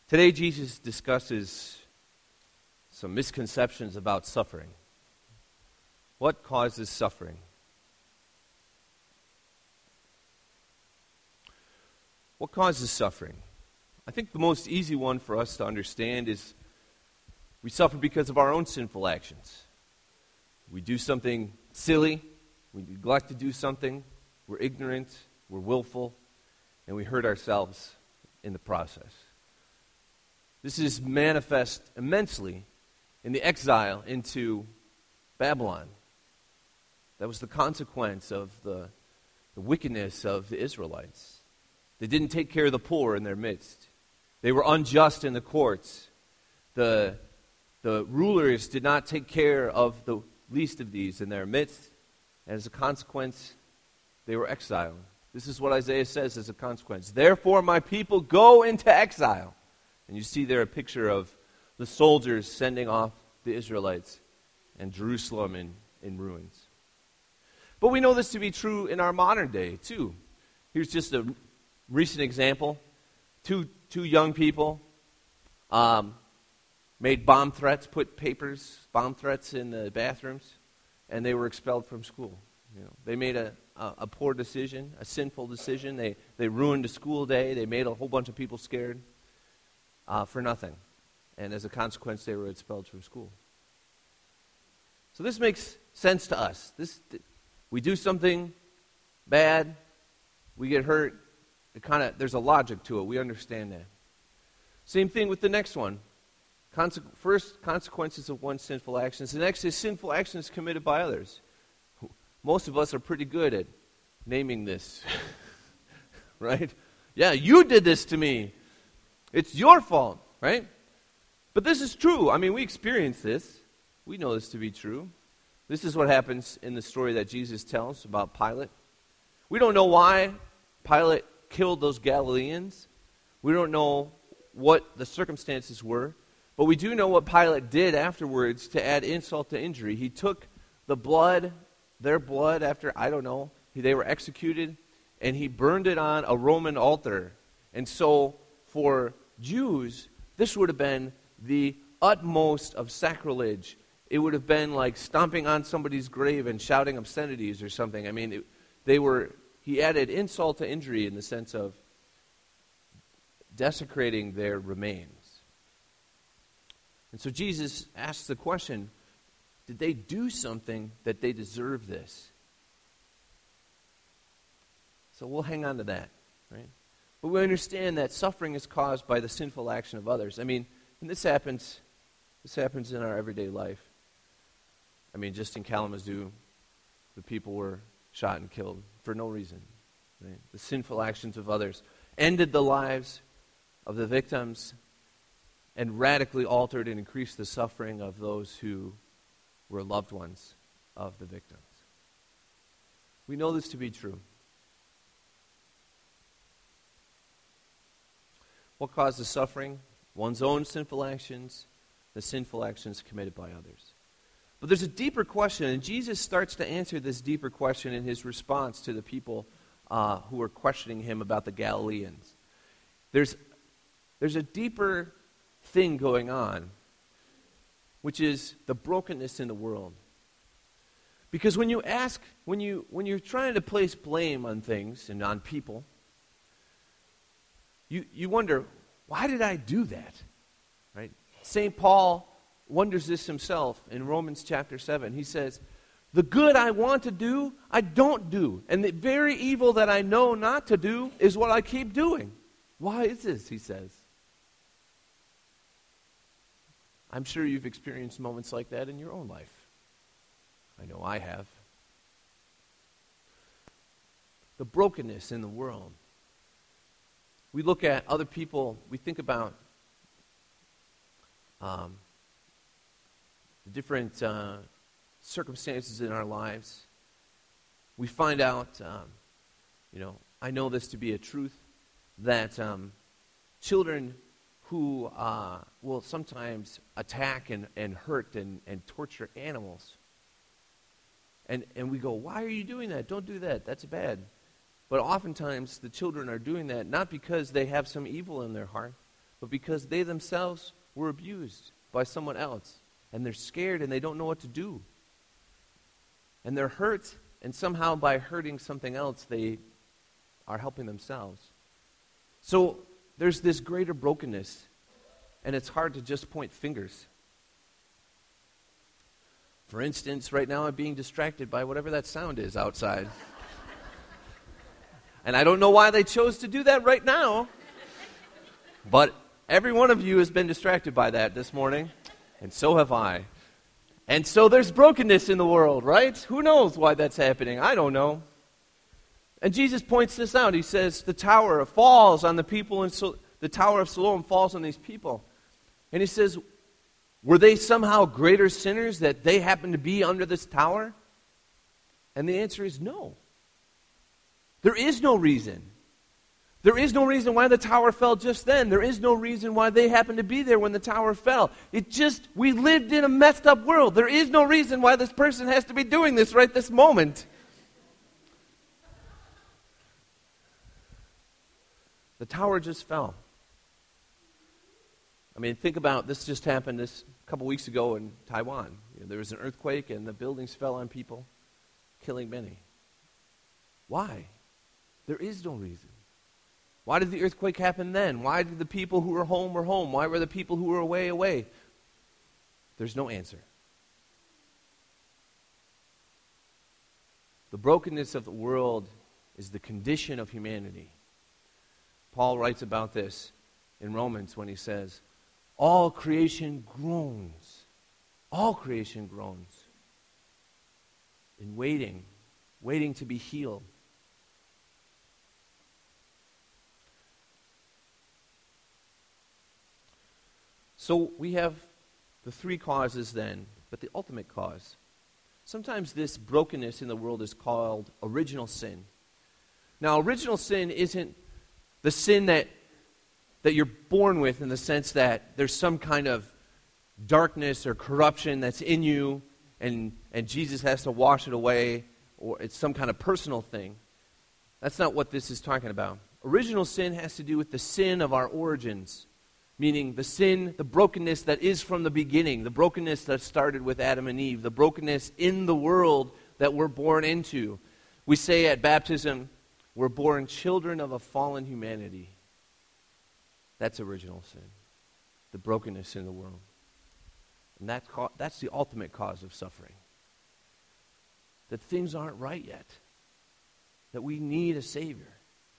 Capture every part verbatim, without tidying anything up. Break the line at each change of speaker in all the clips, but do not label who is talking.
Today, Jesus discusses some misconceptions about suffering. What causes suffering? What causes suffering? I think the most easy one for us to understand is we suffer because of our own sinful actions. We do something silly, we neglect to do something, we're ignorant, we're willful, and we hurt ourselves in the process. This is manifest immensely in the exile into Babylon. That was the consequence of the, the wickedness of the Israelites. They didn't take care of the poor in their midst. They were unjust in the courts. The, the rulers did not take care of the least of these in their midst. And as a consequence, they were exiled. This is what Isaiah says as a consequence. Therefore, my people go into exile. And you see there a picture of the soldiers sending off the Israelites and Jerusalem in, in ruins. But we know this to be true in our modern day, too. Here's just a recent example. Two, two young people um, made bomb threats, put papers, bomb threats in the bathrooms, and they were expelled from school. You know, they made a, a, a poor decision, a sinful decision. They, they ruined a school day. They made a whole bunch of people scared uh, for nothing. And as a consequence, they were expelled from school. So this makes sense to us. This, we do something bad, we get hurt. It kind of there's a logic to it. We understand that. Same thing with the next one. Conse- first, consequences of one's sinful actions. The next is sinful actions committed by others. Most of us are pretty good at naming this, right? Yeah, you did this to me. It's your fault, right? But this is true. I mean, we experience this. We know this to be true. This is what happens in the story that Jesus tells about Pilate. We don't know why Pilate killed those Galileans. We don't know what the circumstances were. But we do know what Pilate did afterwards to add insult to injury. He took the blood, their blood after, I don't know, they were executed, and he burned it on a Roman altar. And so for Jews, this would have been the utmost of sacrilege. It would have been like stomping on somebody's grave and shouting obscenities or something. I mean, it, they were, he added insult to injury in the sense of desecrating their remains. And so Jesus asks the question, did they do something that they deserve this? So we'll hang on to that, right? But we understand that suffering is caused by the sinful action of others. I mean, and this happens, this happens in our everyday life. I mean, just in Kalamazoo, the people were shot and killed for no reason. Right? The sinful actions of others ended the lives of the victims and radically altered and increased the suffering of those who were loved ones of the victims. We know this to be true. What causes suffering? One's own sinful actions, the sinful actions committed by others. But there's a deeper question, and Jesus starts to answer this deeper question in his response to the people uh, who are questioning him about the Galileans. There's, there's a deeper thing going on, which is the brokenness in the world. Because when you ask, when you when you're trying to place blame on things and on people, you you wonder, why did I do that? Right? Saint Paul wonders this himself in Romans chapter seven. He says, the good I want to do, I don't do. And the very evil that I know not to do is what I keep doing. Why is this, he says. I'm sure you've experienced moments like that in your own life. I know I have. The brokenness in the world. We look at other people, we think about um, the different uh, circumstances in our lives. We find out, um, you know, I know this to be a truth, that um, children who uh, will sometimes attack and, and hurt and, and torture animals. And and we go, why are you doing that? Don't do that. That's bad. But oftentimes the children are doing that not because they have some evil in their heart, but because they themselves were abused by someone else. And they're scared and they don't know what to do. And they're hurt, and somehow by hurting something else, they are helping themselves. So there's this greater brokenness, and it's hard to just point fingers. For instance, right now I'm being distracted by whatever that sound is outside. And I don't know why they chose to do that right now. But every one of you has been distracted by that this morning, and so have I. And so there's brokenness in the world, right? Who knows why that's happening? I don't know. And Jesus points this out. He says the tower falls on the people, and so the Tower of Siloam falls on these people. And he says, were they somehow greater sinners that they happened to be under this tower? And the answer is no. There is no reason. There is no reason why the tower fell just then. There is no reason why they happened to be there when the tower fell. It just, we lived in a messed up world. There is no reason why this person has to be doing this right this moment. The tower just fell. I mean, think about, this just happened this a couple weeks ago in Taiwan. You know, there was an earthquake and the buildings fell on people, killing many. Why? There is no reason. Why did the earthquake happen then? Why did the people who were home were home? Why were the people who were away away? There's no answer. The brokenness of the world is the condition of humanity. Paul writes about this in Romans when he says, all creation groans. All creation groans. In waiting, waiting to be healed. So we have the three causes then, but the ultimate cause. Sometimes this brokenness in the world is called original sin. Now, original sin isn't the sin that that you're born with, in the sense that there's some kind of darkness or corruption that's in you, and, and Jesus has to wash it away, or it's some kind of personal thing. That's not what this is talking about. Original sin has to do with the sin of our origins, meaning the sin, the brokenness that is from the beginning, the brokenness that started with Adam and Eve, the brokenness in the world that we're born into. We say at baptism, we're born children of a fallen humanity. That's original sin, the brokenness in the world. And that ca- that's the ultimate cause of suffering. That things aren't right yet. That we need a Savior.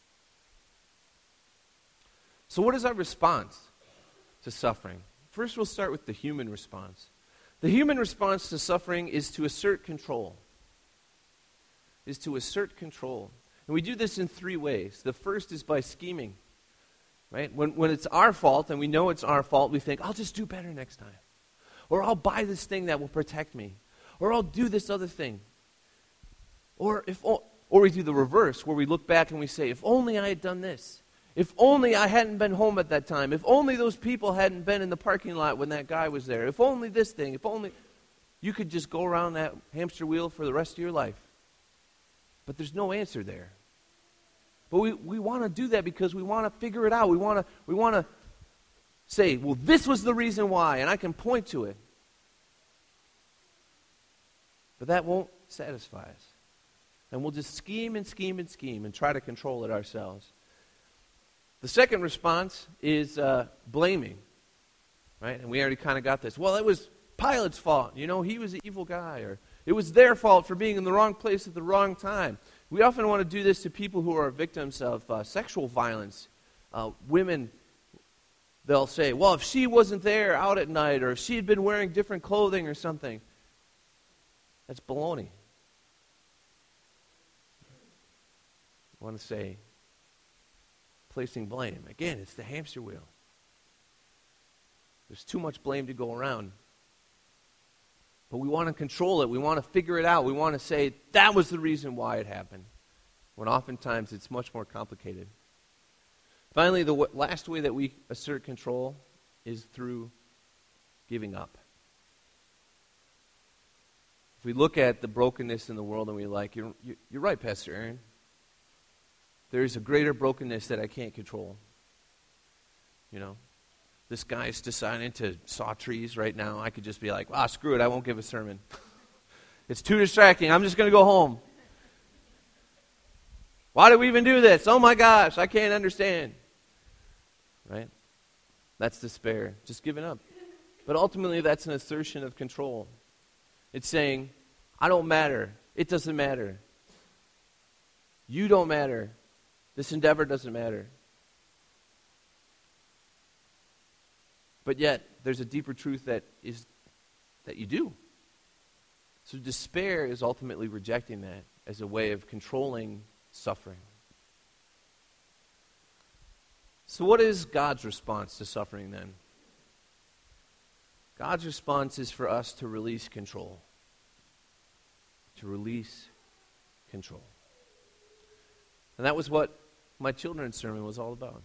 So what is our response to suffering? First, we'll start with the human response. The human response to suffering is to assert control. Is to assert control. And we do this in three ways. The first is by scheming. Right? When, when it's our fault, and we know it's our fault, we think, I'll just do better next time. Or I'll buy this thing that will protect me. Or I'll do this other thing. Or if, or we do the reverse, where we look back and we say, if only I had done this. If only I hadn't been home at that time. If only those people hadn't been in the parking lot when that guy was there. If only this thing. If only. You could just go around that hamster wheel for the rest of your life. But there's no answer there. But we, we want to do that because we want to figure it out. We want to we want to say, well, this was the reason why, and I can point to it. But that won't satisfy us. And we'll just scheme and scheme and scheme and try to control it ourselves. The second response is uh, blaming. Right? And we already kind of got this. Well, it was Pilate's fault. You know, he was an evil guy. Or it was their fault for being in the wrong place at the wrong time. We often want to do this to people who are victims of uh, sexual violence. Uh, women, they'll say, well, if she wasn't there out at night, or if she had been wearing different clothing or something. That's baloney. I want to say, placing blame. Again, it's the hamster wheel. There's too much blame to go around. But we want to control it. We want to figure it out. We want to say, that was the reason why it happened. When oftentimes it's much more complicated. Finally, the w- last way that we assert control is through giving up. If we look at the brokenness in the world and we're like, you're, you're right, Pastor Aaron. There is a greater brokenness that I can't control. You know, this guy's deciding to saw trees right now, I could just be like, ah, screw it, I won't give a sermon. It's too distracting. I'm just going to go home. Why do we even do this? Oh my gosh, I can't understand. Right? That's despair, just giving up. But ultimately, that's an assertion of control. It's saying, I don't matter. It doesn't matter. You don't matter. This endeavor doesn't matter. But yet, there's a deeper truth that is that you do. So despair is ultimately rejecting that as a way of controlling suffering. So what is God's response to suffering then? God's response is for us to release control. To release control. And that was what my children's sermon was all about.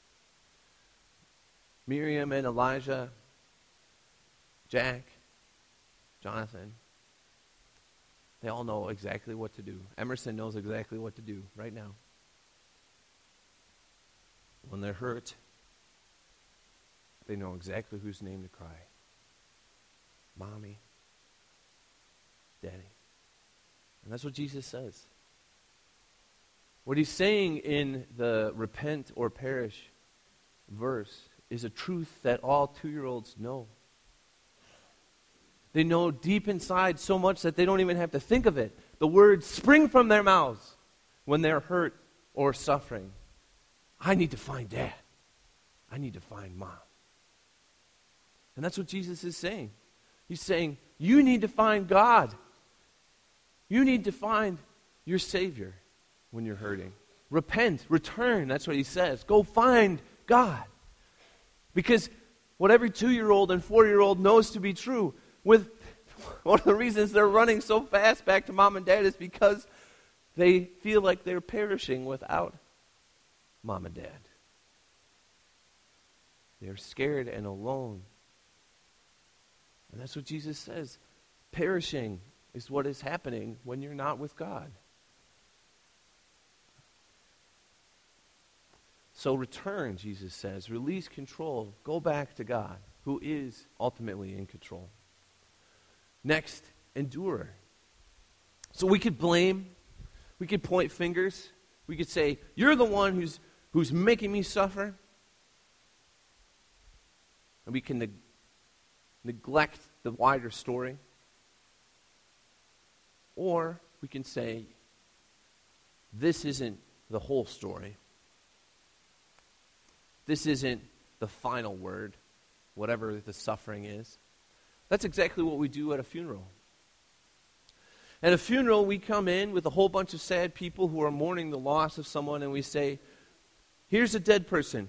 Miriam and Elijah, Jack, Jonathan, they all know exactly what to do. Emerson knows exactly what to do right now. When they're hurt, they know exactly whose name to cry. Mommy, Daddy. And that's what Jesus says. What he's saying in the repent or perish verse is a truth that all two-year-olds know. They know deep inside so much that they don't even have to think of it. The words spring from their mouths when they're hurt or suffering. I need to find Dad. I need to find Mom. And that's what Jesus is saying. He's saying, you need to find God. You need to find your Savior when you're hurting. Repent, return, that's what he says. Go find God. Because what every two-year-old and four-year-old knows to be true, with one of the reasons they're running so fast back to Mom and Dad is because they feel like they're perishing without Mom and Dad. They're scared and alone. And that's what Jesus says. Perishing is what is happening when you're not with God. So return, Jesus says. Release control. Go back to God, who is ultimately in control. Next, endure. So we could blame. We could point fingers. We could say, you're the one who's who's making me suffer. And we can neg- neglect the wider story. Or we can say, this isn't the whole story. This isn't the final word, whatever the suffering is. That's exactly what we do at a funeral. At a funeral, we come in with a whole bunch of sad people who are mourning the loss of someone, and we say, here's a dead person.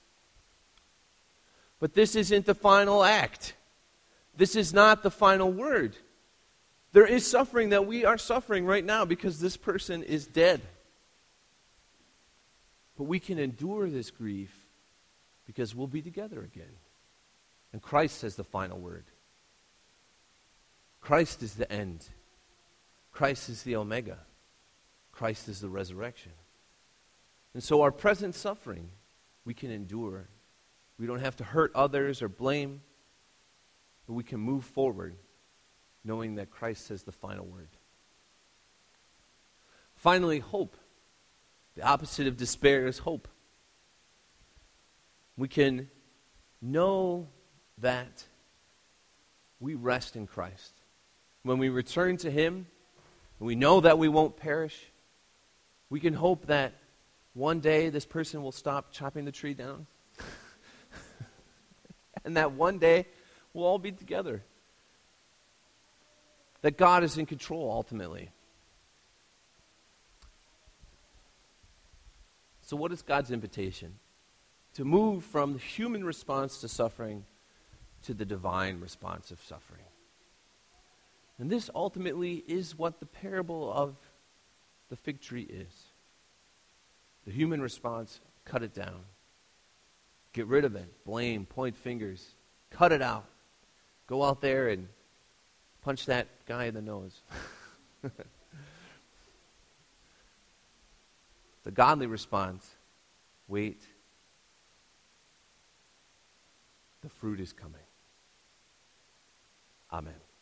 But this isn't the final act. This is not the final word. There is suffering that we are suffering right now because this person is dead. But we can endure this grief because we'll be together again. And Christ has the final word. Christ is the end. Christ is the Omega. Christ is the resurrection. And so our present suffering, we can endure. We don't have to hurt others or blame, but we can move forward knowing that Christ has the final word. Finally, hope. The opposite of despair is hope. We can know that we rest in Christ. When we return to Him, and we know that we won't perish, we can hope that one day this person will stop chopping the tree down. And that one day we'll all be together. That God is in control ultimately. So what is God's invitation? To move from the human response to suffering to the divine response of suffering. And this ultimately is what the parable of the fig tree is. The human response, cut it down. Get rid of it. Blame, point fingers. Cut it out. Go out there and punch that guy in the nose. The godly response, wait. the fruit is coming. Amen.